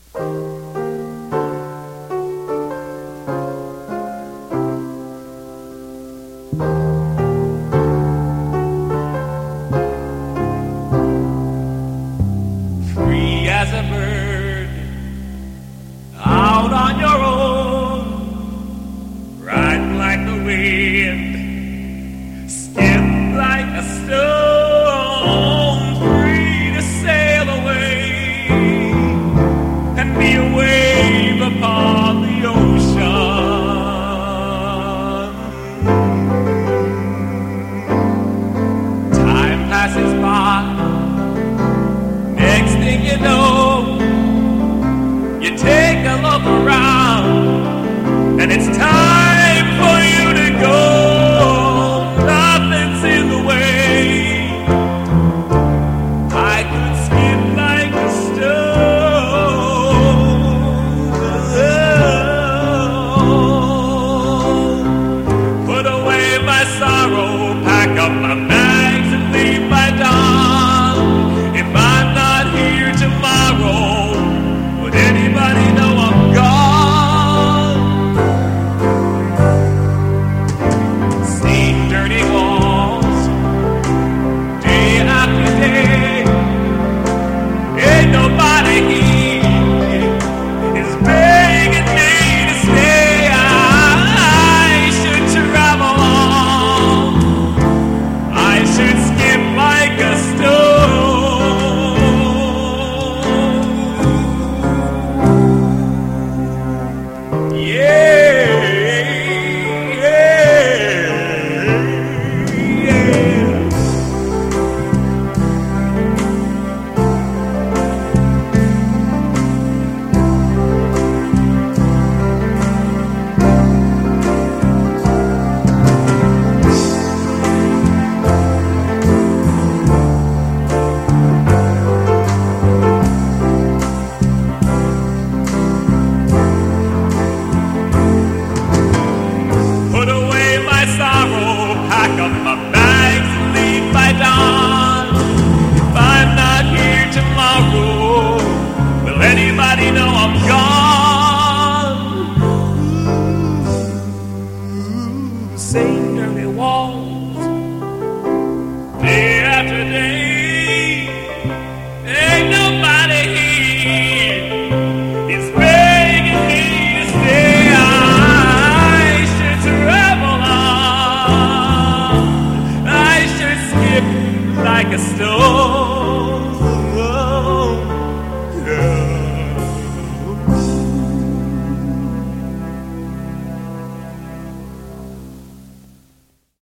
Free as a bird, out on your own, ride like the wind, skip like a stone, free to sail away and be a wave upon the ocean. Time passes by. Next thing you know, you take a look around, and it's time